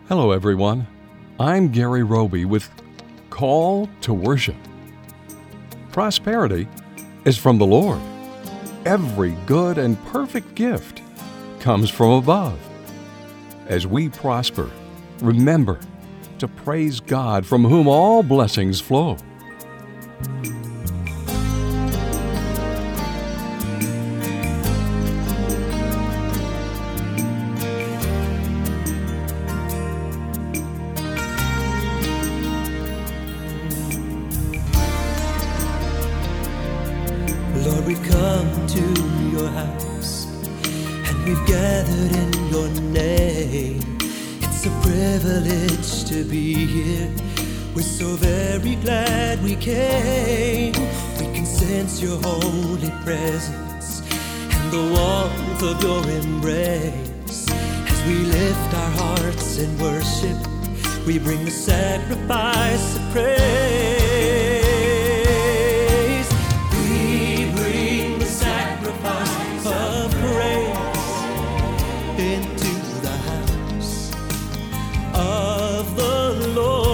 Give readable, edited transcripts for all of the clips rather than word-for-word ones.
Hello, everyone. I'm Gary Roby with Call to Worship. Prosperity is from the Lord. Every good and perfect gift comes from above. As we prosper, remember to praise God from whom all blessings flow. Lord, we've come to your house and we've gathered in your name. It's a privilege to be here. We're so very glad we came. We can sense your holy presence and the warmth of your embrace. As we lift our hearts in worship, we bring the sacrifice of praise. Of praise into the house of the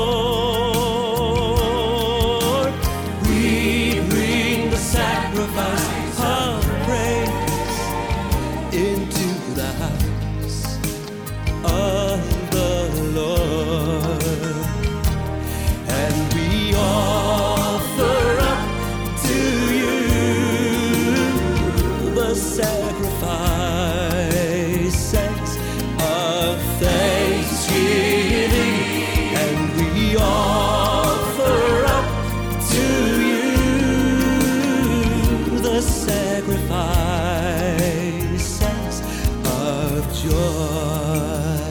Lord. We bring the sacrifice of praise into the house of the Lord, and we offer up to you the sacrifices of thanksgiving, and we offer up to you the sacrifices of joy.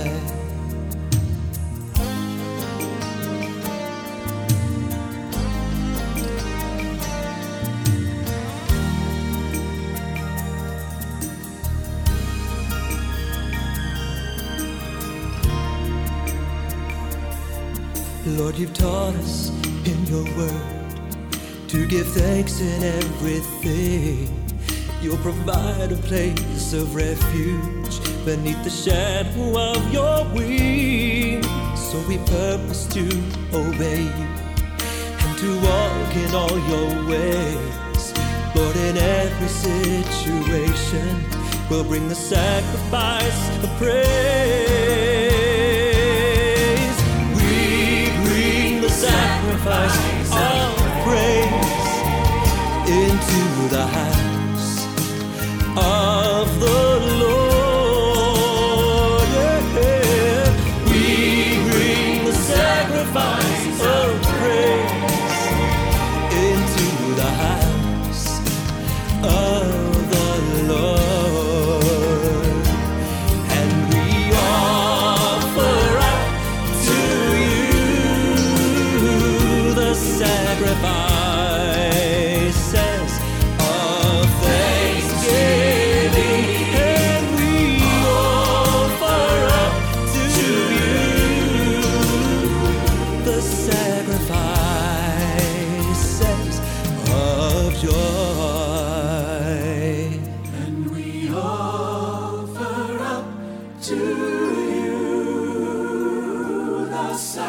Lord, you've taught us in your word to give thanks in everything. You'll provide a place of refuge beneath the shadow of your wings. So we purpose to obey you and to walk in all your ways. Lord, in every situation, we'll bring the sacrifice of praise. Sacrifice of praise into the house of the Lord. Yeah. We bring the sacrifice of praise into the house of the Lord, and we offer up to sacrifices of thanksgiving, and we offer up to you the sacrifices of joy, and we offer up to you the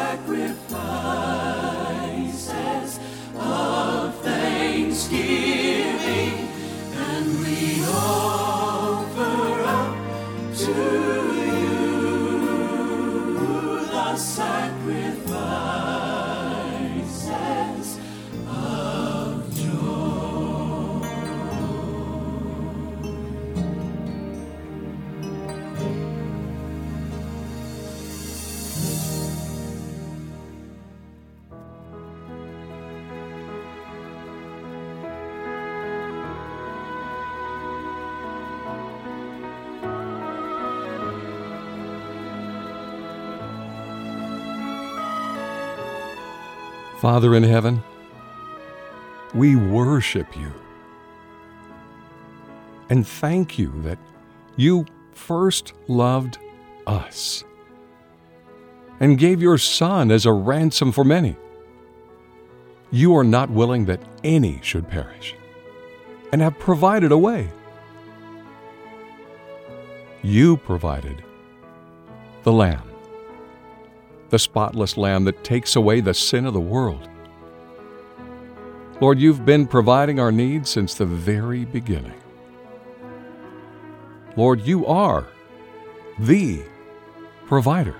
sacrifices of thanksgiving, and we offer up to you the sacrifices of joy. Father in heaven, we worship you and thank you that you first loved us and gave your Son as a ransom for many. You are not willing that any should perish and have provided a way. You provided the Lamb, the spotless Lamb that takes away the sin of the world. Lord, you've been providing our needs since the very beginning. Lord, you are the provider.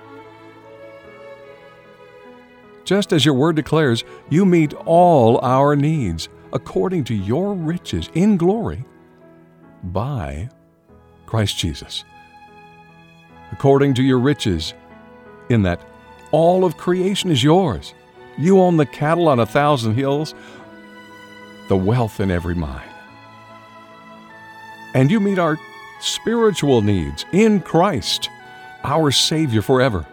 Just as your word declares, you meet all our needs according to your riches in glory by Christ Jesus. According to your riches, in that all of creation is yours. You own the cattle on 1,000 hills, the wealth in every mine. And you meet our spiritual needs in Christ, our Savior forever.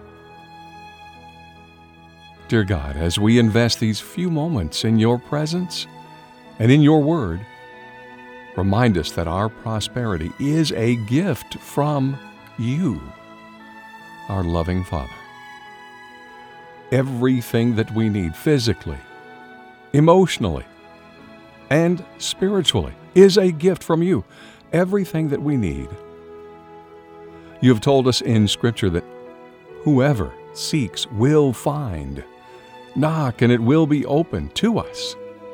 Dear God, as we invest these few moments in your presence and in your word, remind us that our prosperity is a gift from you, our loving Father. Everything that we need physically, emotionally, and spiritually is a gift from you. Everything that we need. You have told us in Scripture that whoever seeks will find. Knock, and it will be opened to us.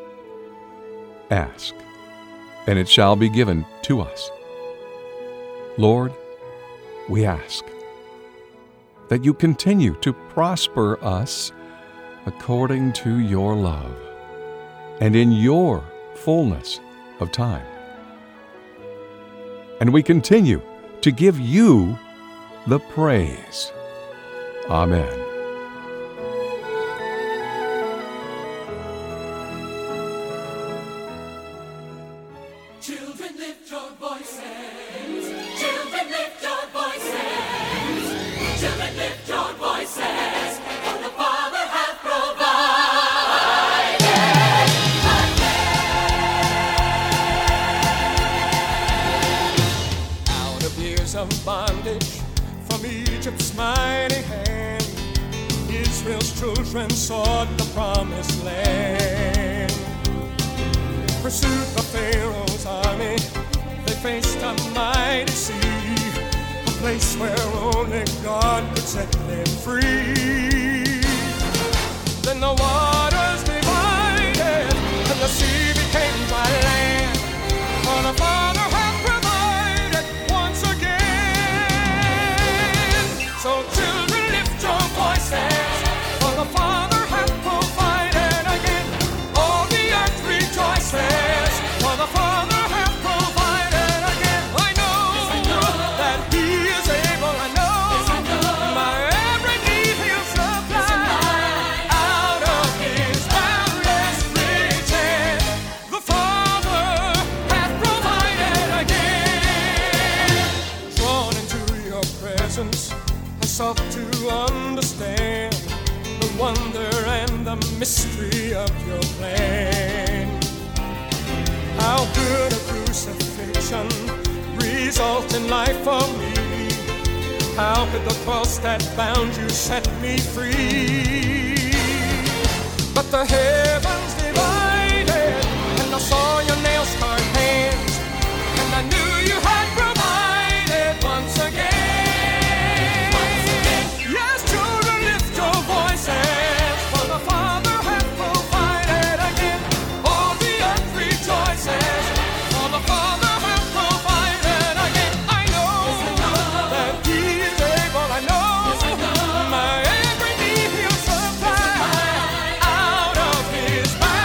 Ask, and it shall be given to us. Lord, we ask that you continue to prosper us according to your love and in your fullness of time. And we continue to give you the praise. Amen. Children, lift your voices. Children, lift your voices. Children, lift your voices. For the Father hath provided a land. Out of years of bondage, from Egypt's mighty hand, Israel's children sought the promised land. Pursued the Pharaoh's army, they faced a mighty sea, a place where only God could set them free. Then the waters divided, and the sea became dry land, for the Father hath provided once again. So children, lift your voices, for the Father hath provided again. All the earth rejoices, for the Father hath provided again. I know that He is able. I know my every need He'll supply out of His boundless riches. The Father hath provided again. Drawn into your presence, I sought to understand the wonder and the mystery of your plan. How could a crucifixion result in life for me? How could the cross that bound you set me free? But the heavens divided, and I saw your nail-scarred hands, and I knew you had provided once again. Yes, children, lift your voices, for the Father hath provided again. All the earth rejoices, for the Father hath provided again. I know that He is able. I know my every need He'll supply out of His boundless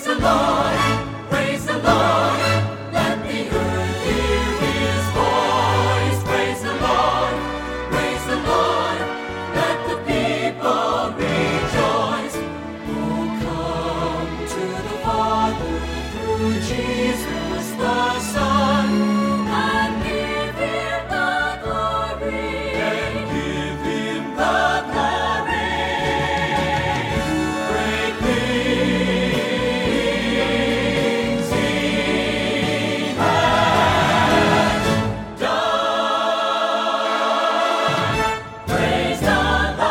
the Lord, praise the Lord. Let the earth hear his voice. Praise the Lord, praise the Lord. Let the people rejoice. Oh, come to the Father through Jesus the Son, and give him the glory. And give him the glory. Great things he has done. Praise the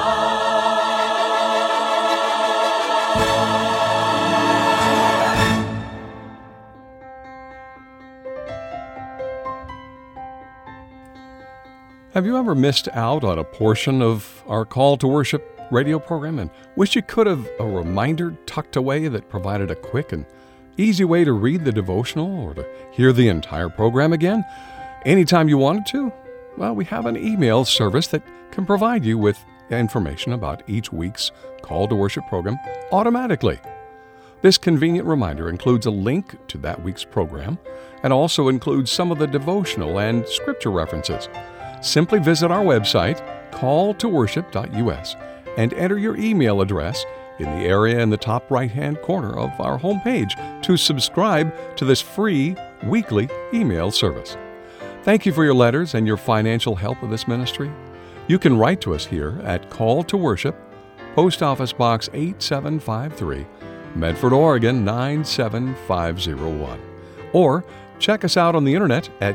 Have you ever missed out on a portion of our Call to Worship radio program and wish you could have a reminder tucked away that provided a quick and easy way to read the devotional or to hear the entire program again anytime you wanted to? Well, we have an email service that can provide you with information about each week's Call to Worship program automatically. This convenient reminder includes a link to that week's program and also includes some of the devotional and scripture references. Simply visit our website, calltoworship.us, and enter your email address in the area in the top right-hand corner of our homepage to subscribe to this free weekly email service. Thank you for your letters and your financial help of this ministry. You can write to us here at Call to Worship, Post Office Box 8753, Medford, Oregon 97501. Or check us out on the internet at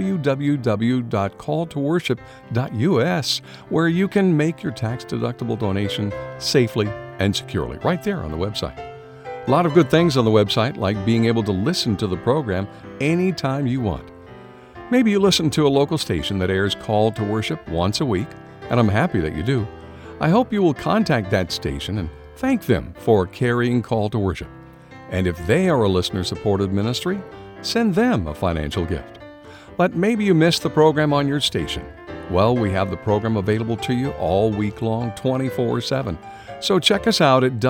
www.calltoworship.us, where you can make your tax-deductible donation safely and securely, right there on the website. A lot of good things on the website, like being able to listen to the program anytime you want. Maybe you listen to a local station that airs Call to Worship once a week, and I'm happy that you do. I hope you will contact that station and thank them for carrying Call to Worship. And if they are a listener-supported ministry, send them a financial gift. But maybe you missed the program on your station. Well, we have the program available to you all week long, 24/7. So check us out at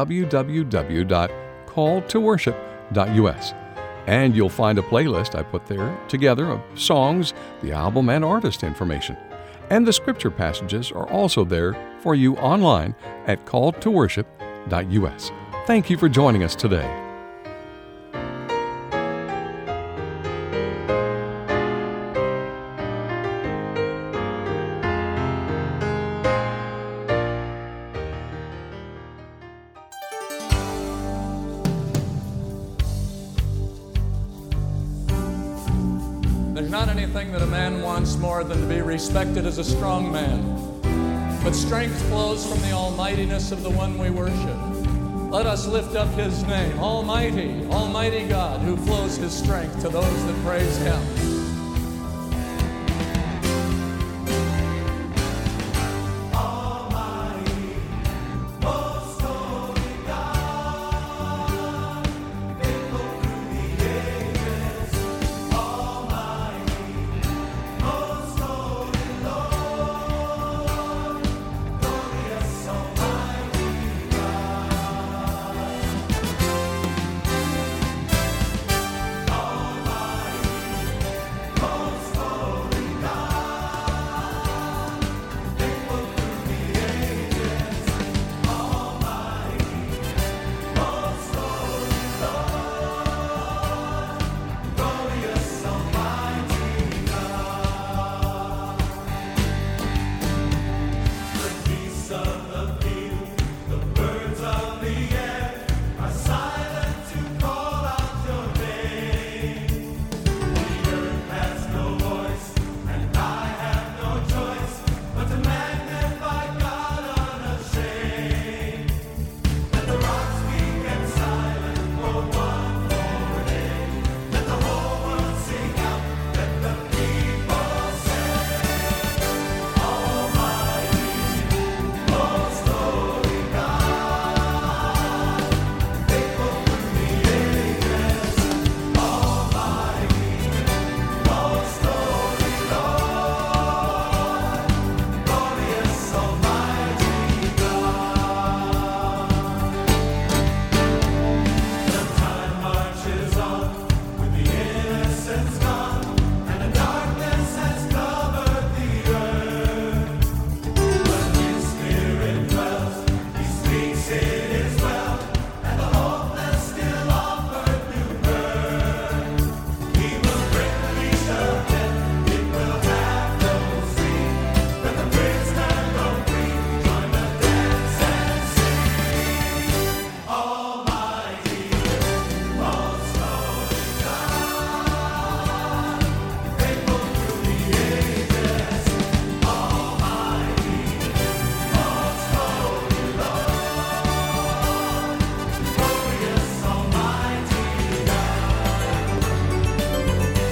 www.calltoworship.us. And you'll find a playlist I put there together of songs, the album, and artist information. And the scripture passages are also there for you online at calltoworship.us. Thank you for joining us today. There's not anything that a man wants more than to be respected as a strong man. But strength flows from the almightiness of the one we worship. Let us lift up his name, Almighty, Almighty God, who flows his strength to those that praise him.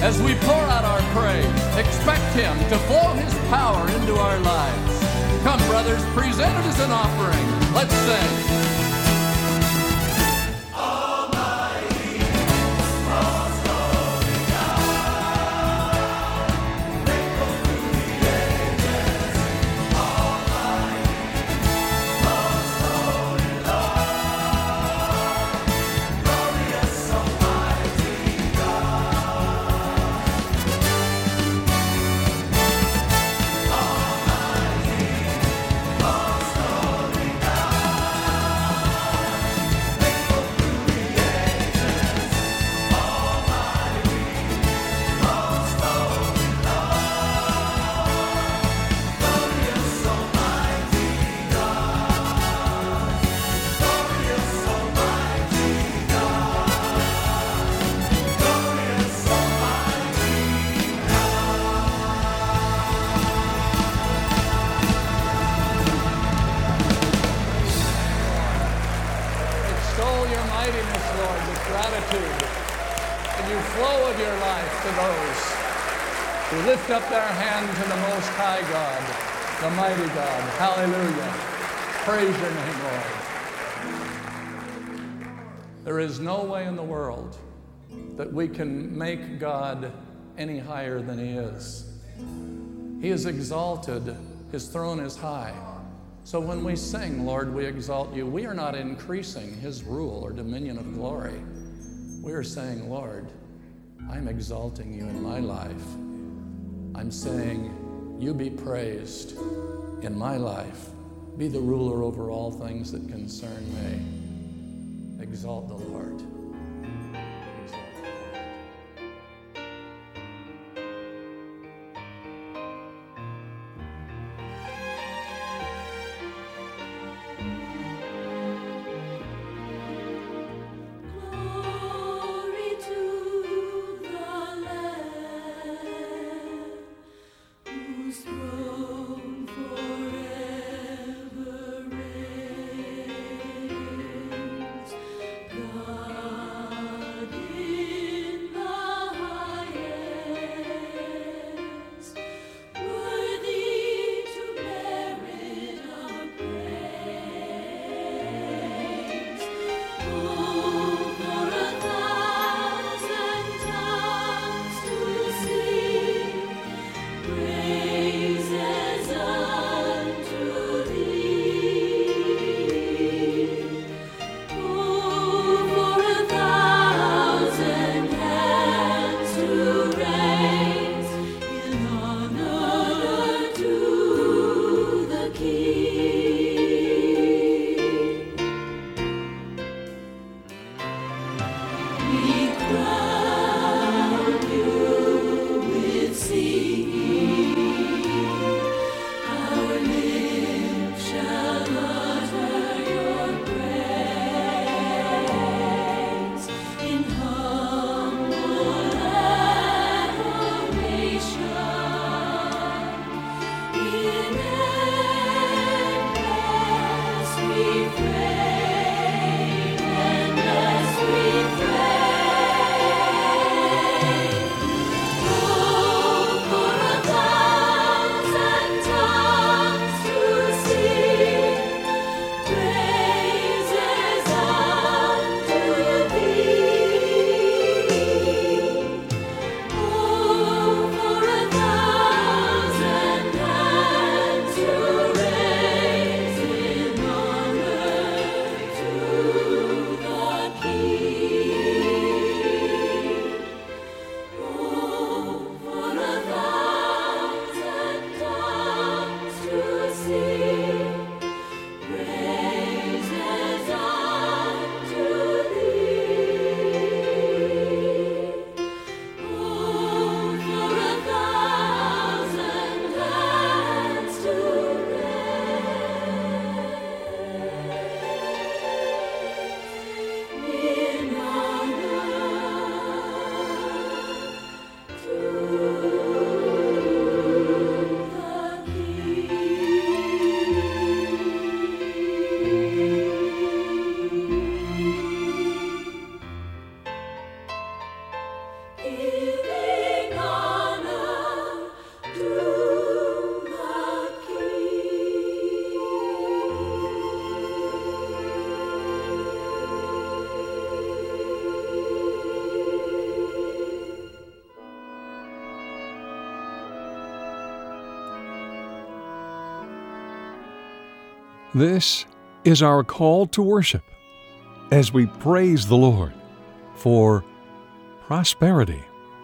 As we pour out our praise, expect Him to flow His power into our lives. Come, brothers, present it as an offering. Let's sing. We lift up their hand to the Most High God, the mighty God. Hallelujah. Praise your name, Lord. There is no way in the world that we can make God any higher than He is. He is exalted. His throne is high. So when we sing, Lord, we exalt you, we are not increasing His rule or dominion of glory. We are saying, Lord, I'm exalting you in my life. I'm saying, you be praised in my life. Be the ruler over all things that concern me. Exalt the Lord. Exalt the Glory to the Lamb, whose throne forever reigns. God in the highest, worthy to merit our praise. Oh, for 1,000 tongues to sing praises unto Thee. Oh, for 1,000 hands to raise in honor to the King. We crown you with singing. Our lips shall utter your praise in humble adoration. In endless refrain, endless refrain. Oh, for 1,000 tongues to sing praises unto Thee. Oh, for 1,000 hands to raise in honor to the King. Oh, for 1,000 tongues to sing praises unto Thee. Oh, for 1,000 hands to raise in honor to the King. This is our call to worship as we praise the Lord for prosperity.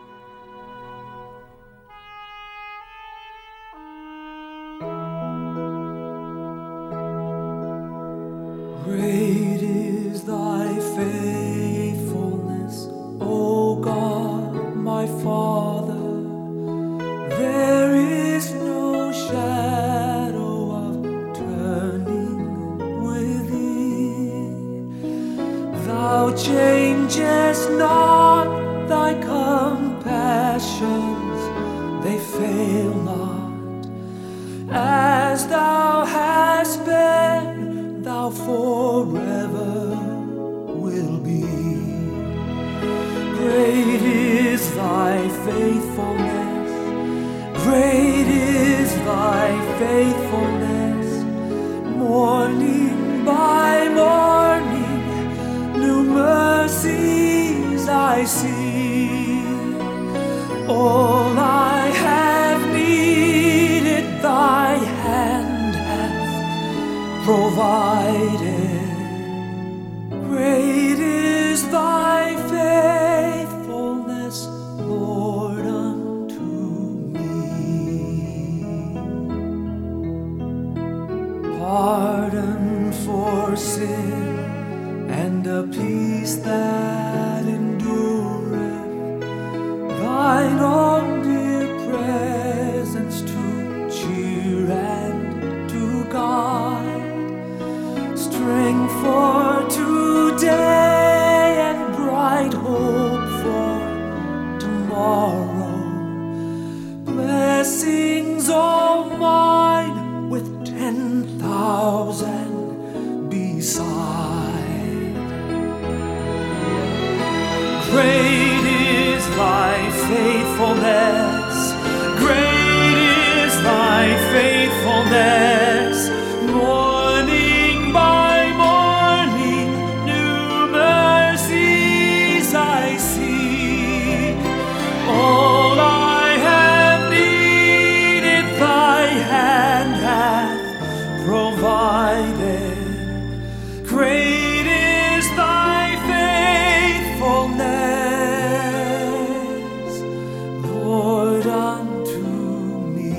Great is thy faithfulness, O God, my Father. There is no shadow of turning with thee. Thou changest not, thy compassions, they fail not. As thou hast been, thou forever will be. Great is thy faithfulness, great is thy faithfulness. Morning by morning, new mercies I see. All I have needed, thy hand hath provided. Great is thy faithfulness, Lord, unto me. Pardon for sin and a peace that endureth, thine own dear presence to cheer and to guide, strength for today and bright hope for tomorrow, blessings all mine with 10,000 beside. Great is thy faithfulness, great is thy faithfulness. Morning by morning, new mercies I see. All I have needed, thy hand hath provided. Great is thy faithfulness, Lord, unto me.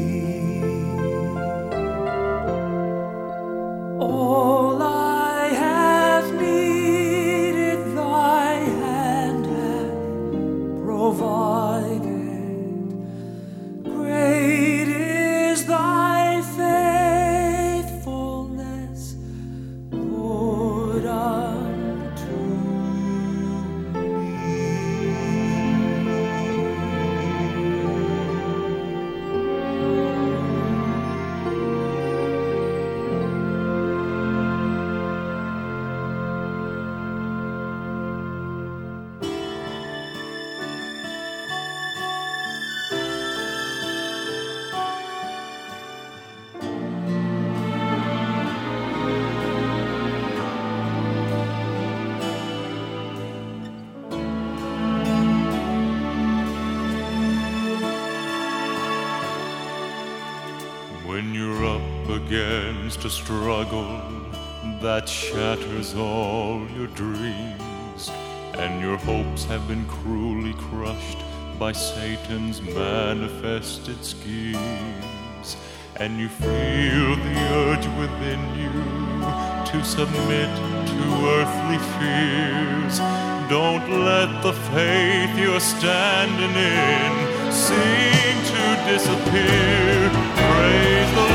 All I have needed, thy hand hath provided. Great is thy faithfulness, Lord, unto me. When you're up against a struggle that shatters all your dreams, and your hopes have been cruelly crushed by Satan's manifested schemes, and you feel the urge within you to submit to earthly fears, don't let the faith you're standing in seem to disappear. Praise the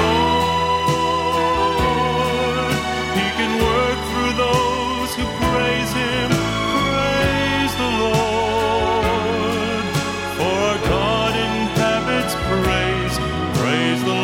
Lord. He can work through those who praise Him. Praise the Lord. For our God inhabits praise. Praise the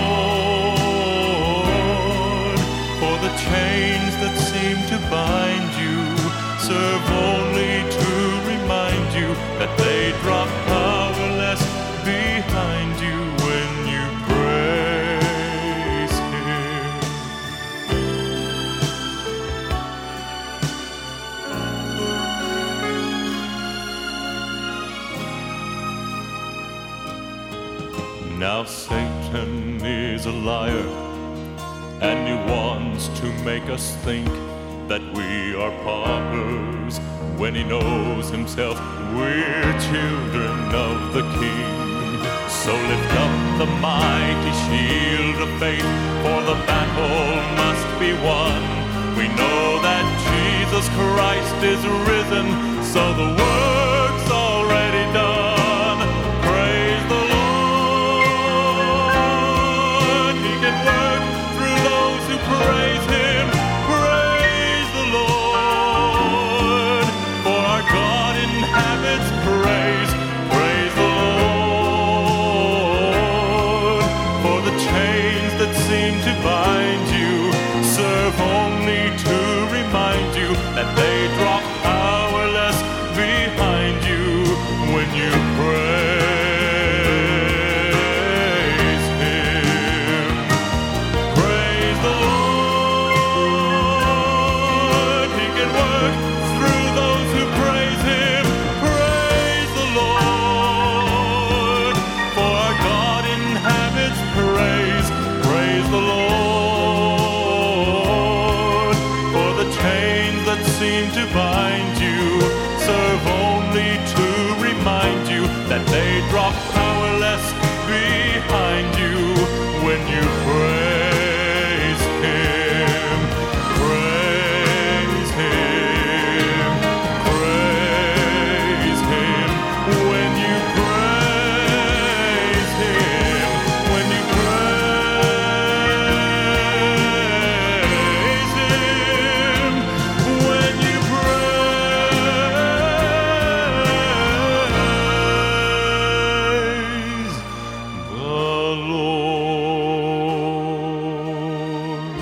Lord. For the chains that seem to bind you serve only to remind you that they drop powerless behind you when you praise Him. Now Satan is a liar and he wants to make us think that we are paupers, when he knows himself we're children of the King. So lift up the mighty shield of faith, for the battle must be won. We know that Jesus Christ is risen, so the work's already done. Praise the Lord. He can work through those who praise him. Praise the Lord. For our God inhabits praise. Praise the Lord. For the chains that seem to bind you serve only to remind you that they drop powerless behind you when you praise him. Praise the Lord. He can work through those who praise him. Praise the Lord. For our God inhabits praise. Praise the Lord. For the chains that seem to bind you serve only to remind you that they drop powerless behind you when you praise him. Praise him. Praise him. When you praise him. When you praise him. When you praise the Lord.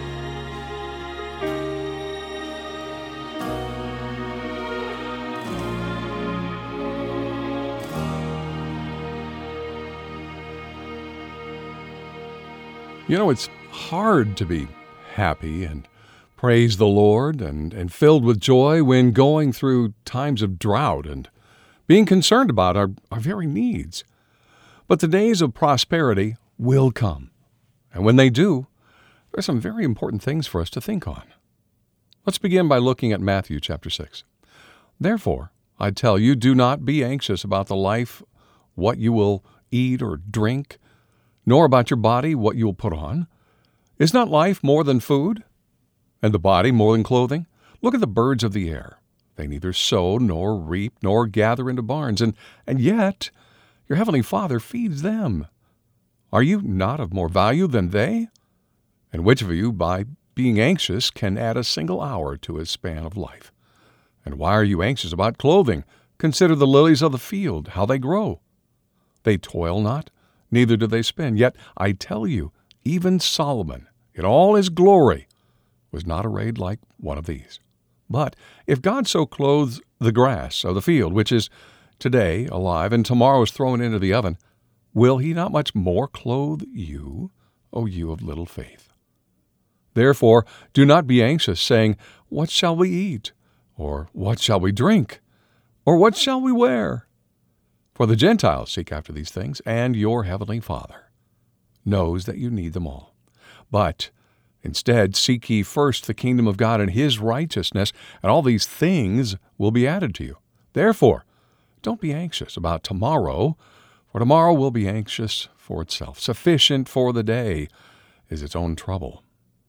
You know, it's hard to be happy and praise the Lord and filled with joy when going through times of drought and being concerned about our very needs. But the days of prosperity will come. And when they do, there are some very important things for us to think on. Let's begin by looking at Matthew chapter 6. Therefore, I tell you, do not be anxious about the life, what you will eat or drink, nor about your body, what you will put on. Is not life more than food, and the body more than clothing? Look at the birds of the air. They neither sow nor reap nor gather into barns, and yet your heavenly Father feeds them. Are you not of more value than they? And which of you, by being anxious, can add a single hour to his span of life? And why are you anxious about clothing? Consider the lilies of the field, how they grow. They toil not, neither do they spin. Yet I tell you, even Solomon, in all his glory, was not arrayed like one of these. But if God so clothes the grass of the field, which is today alive and tomorrow is thrown into the oven, will he not much more clothe you, O you of little faith? Therefore, do not be anxious, saying, what shall we eat? Or what shall we drink? Or what shall we wear? For the Gentiles seek after these things, and your heavenly Father knows that you need them all. But instead, seek ye first the kingdom of God and his righteousness, and all these things will be added to you. Therefore, don't be anxious about tomorrow, for tomorrow will be anxious for itself. Sufficient for the day is its own trouble.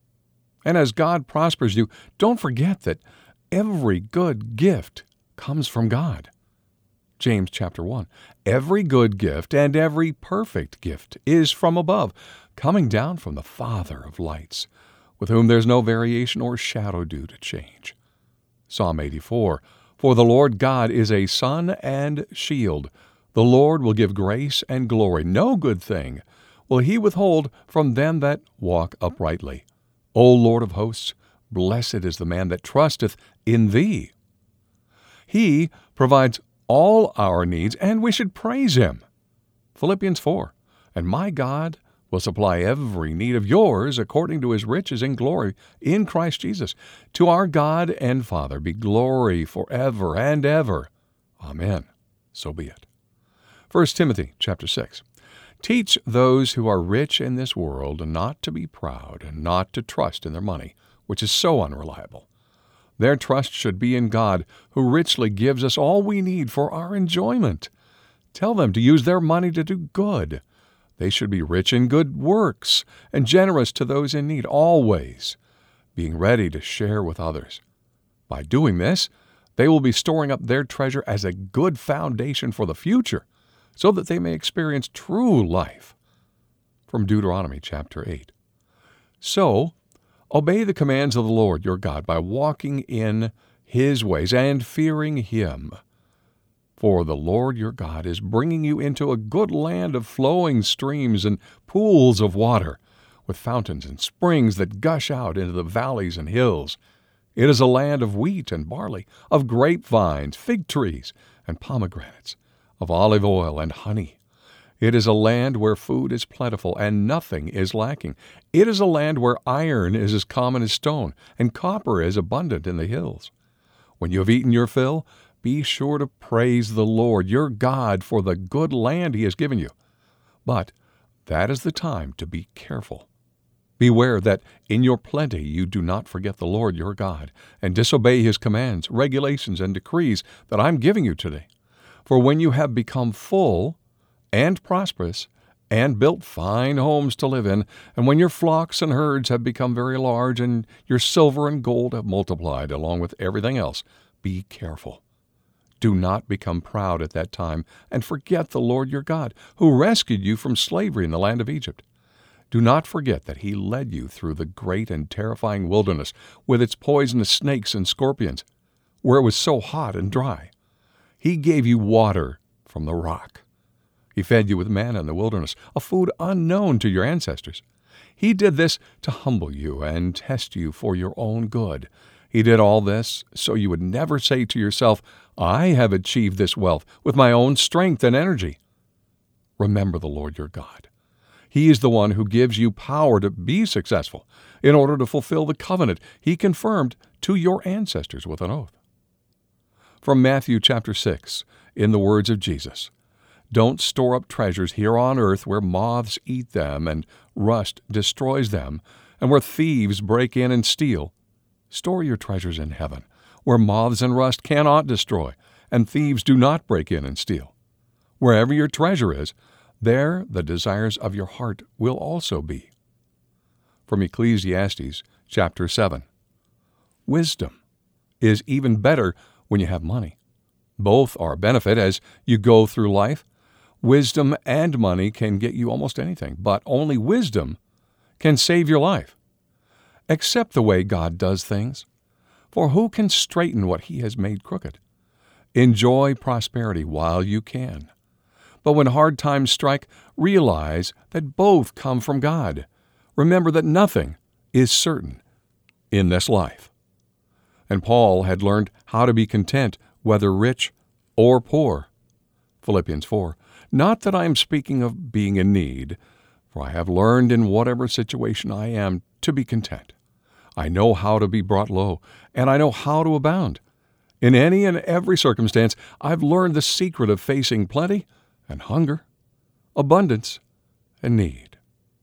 And as God prospers you, don't forget that every good gift comes from God. James chapter 1. Every good gift and every perfect gift is from above, coming down from the Father of lights, with whom there's no variation or shadow due to change. Psalm 84. For the Lord God is a sun and shield. The Lord will give grace and glory. No good thing will he withhold from them that walk uprightly. O Lord of hosts, blessed is the man that trusteth in thee. He provides all our needs, and we should praise him. Philippians 4. And my God will supply every need of yours according to his riches in glory in Christ Jesus. To our God and Father be glory forever and ever. Amen. So be it. 1 Timothy chapter 6. Teach those who are rich in this world not to be proud and not to trust in their money, which is so unreliable. Their trust should be in God, who richly gives us all we need for our enjoyment. Tell them to use their money to do good. They should be rich in good works and generous to those in need, always being ready to share with others. By doing this, they will be storing up their treasure as a good foundation for the future, so that they may experience true life. From Deuteronomy chapter 8. So, obey the commands of the Lord your God by walking in His ways and fearing Him. For the Lord your God is bringing you into a good land of flowing streams and pools of water, with fountains and springs that gush out into the valleys and hills. It is a land of wheat and barley, of grapevines, fig trees, and pomegranates, of olive oil and honey. It is a land where food is plentiful and nothing is lacking. It is a land where iron is as common as stone, and copper is abundant in the hills. When you have eaten your fill, be sure to praise the Lord your God for the good land He has given you. But that is the time to be careful. Beware that in your plenty you do not forget the Lord your God, and disobey His commands, regulations, and decrees that I am giving you today. For when you have become full and prosperous, and built fine homes to live in, and when your flocks and herds have become very large, and your silver and gold have multiplied along with everything else, be careful. Do not become proud at that time, and forget the Lord your God, who rescued you from slavery in the land of Egypt. Do not forget that He led you through the great and terrifying wilderness with its poisonous snakes and scorpions, where it was so hot and dry. He gave you water from the rock. He fed you with manna in the wilderness, a food unknown to your ancestors. He did this to humble you and test you for your own good. He did all this so you would never say to yourself, I have achieved this wealth with my own strength and energy. Remember the Lord your God. He is the one who gives you power to be successful in order to fulfill the covenant He confirmed to your ancestors with an oath. From Matthew chapter 6, in the words of Jesus, don't store up treasures here on earth where moths eat them and rust destroys them, and where thieves break in and steal. Store your treasures in heaven, where moths and rust cannot destroy, and thieves do not break in and steal. Wherever your treasure is, there the desires of your heart will also be. From Ecclesiastes chapter 7. Wisdom is even better when you have money. Both are a benefit as you go through life. Wisdom and money can get you almost anything, but only wisdom can save your life. Accept the way God does things, for who can straighten what He has made crooked? Enjoy prosperity while you can. But when hard times strike, realize that both come from God. Remember that nothing is certain in this life. And Paul had learned how to be content, whether rich or poor. Philippians 4. Not that I am speaking of being in need, for I have learned in whatever situation I am to be content. I know how to be brought low, and I know how to abound. In any and every circumstance, I've learned the secret of facing plenty and hunger, abundance and need.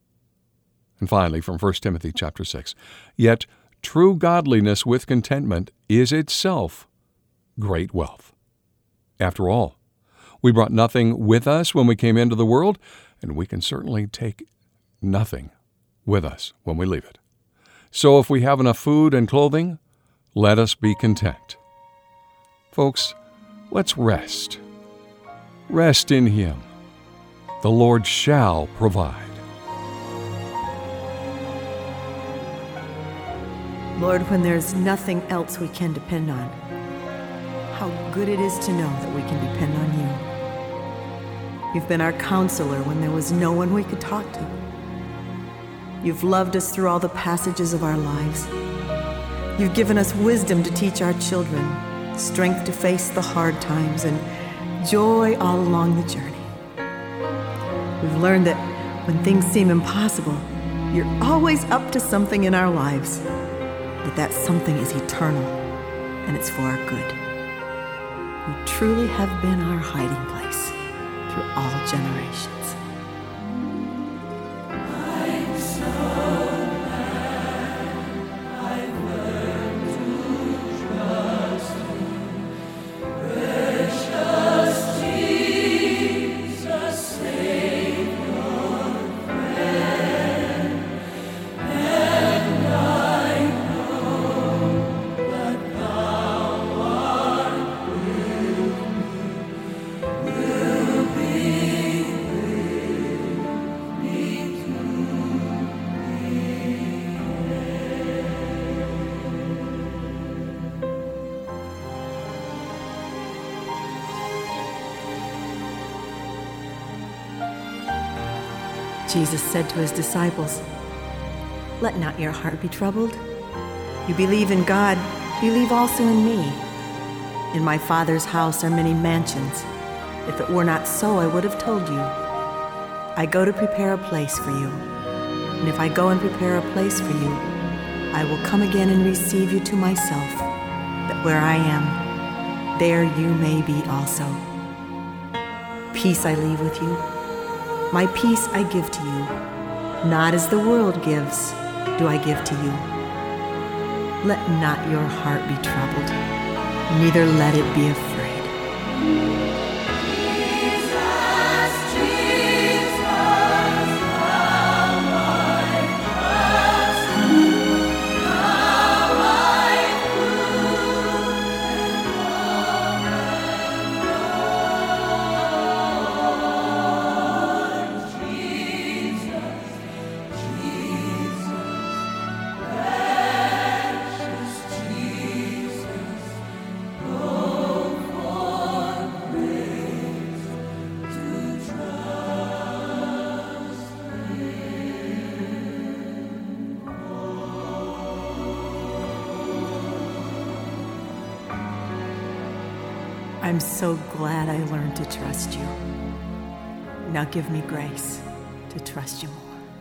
And finally, from 1 Timothy chapter 6, yet true godliness with contentment is itself great wealth. After all, we brought nothing with us when we came into the world, and we can certainly take nothing with us when we leave it. So if we have enough food and clothing, let us be content. Folks, let's rest. Rest in Him. The Lord shall provide. Lord, when there's nothing else we can depend on, how good it is to know that we can depend on You. You've been our counselor when there was no one we could talk to. You've loved us through all the passages of our lives. You've given us wisdom to teach our children, strength to face the hard times, and joy all along the journey. We've learned that when things seem impossible, You're always up to something in our lives, but that something is eternal, and it's for our good. You truly have been our hiding place through all generations. Jesus said to his disciples, "Let not your heart be troubled. You believe in God, believe also in me. In my Father's house are many mansions. If it were not so, I would have told you. I go to prepare a place for you. And if I go and prepare a place for you, I will come again and receive you to myself, that where I am, there you may be also. Peace I leave with you. My peace I give to you. Not as the world gives, do I give to you. Let not your heart be troubled, neither let it be afraid." I'm so glad I learned to trust you. Now give me grace to trust you more.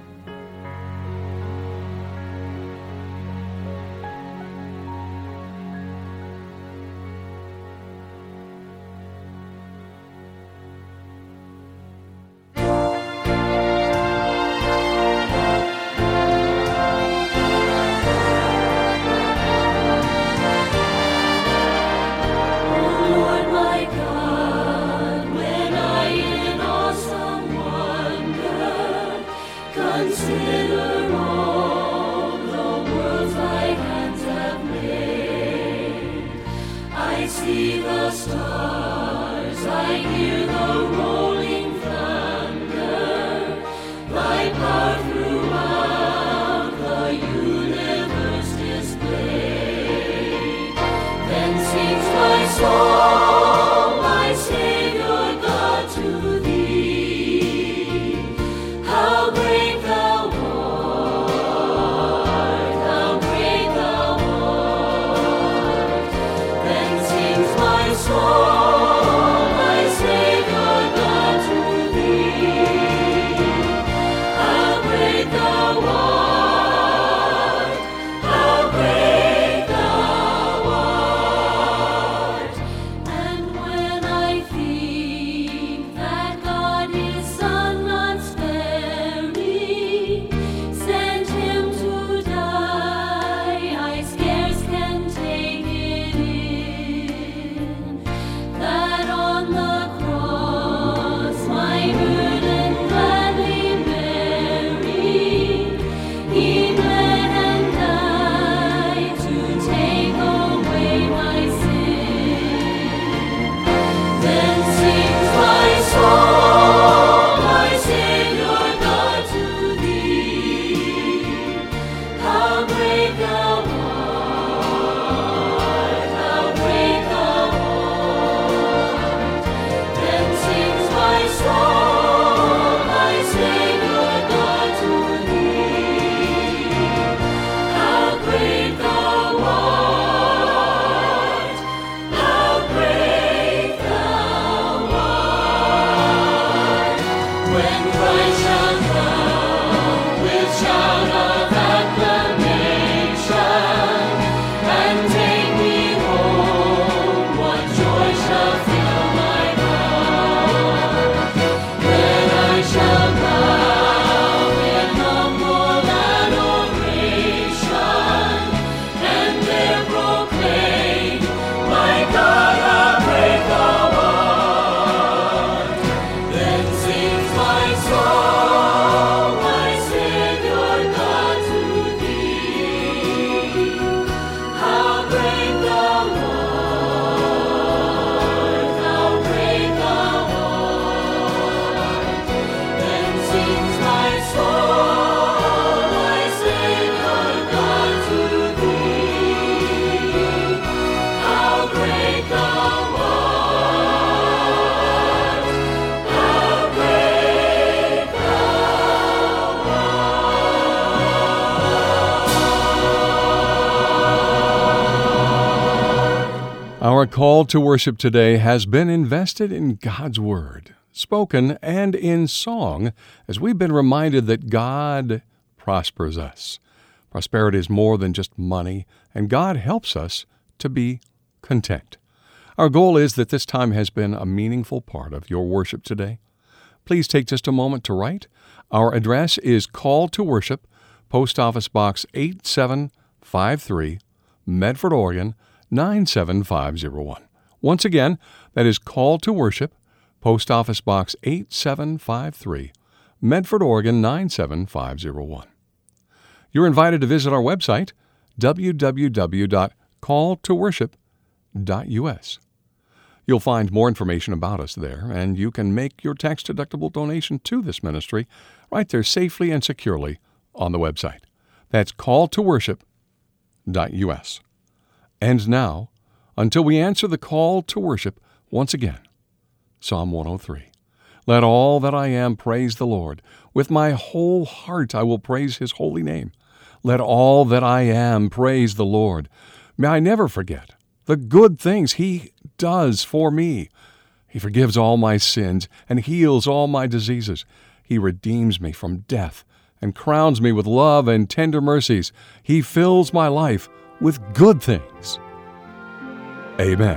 Lord my God, when I in awesome wonder consider all the worlds thy hands have made, I see the stars, I hear the rolling thunder, thy power throughout the universe displayed. Then sings my soul, my Savior God, to thee. How great thou art, how great thou art. Then sings my soul, my Savior Our call to worship today has been invested in God's Word, spoken and in song, as we've been reminded that God prospers us. Prosperity is more than just money, and God helps us to be content. Our goal is that this time has been a meaningful part of your worship today. Please take just a moment to write. Our address is Call to Worship, Post Office Box 8753, Medford, Oregon, 97501. Once again, that is Call to Worship, Post Office Box 8753, Medford, Oregon, 97501. You're invited to visit our website, www.calltoworship.us. You'll find more information about us there, and you can make your tax-deductible donation to this ministry right there safely and securely on the website. That's calltoworship.us. And now, until we answer the call to worship once again, Psalm 103. Let all that I am praise the Lord. With my whole heart I will praise His holy name. Let all that I am praise the Lord. May I never forget the good things He does for me. He forgives all my sins and heals all my diseases. He redeems me from death and crowns me with love and tender mercies. He fills my life with good things. Amen.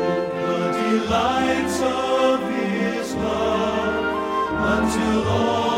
Lights of His love until all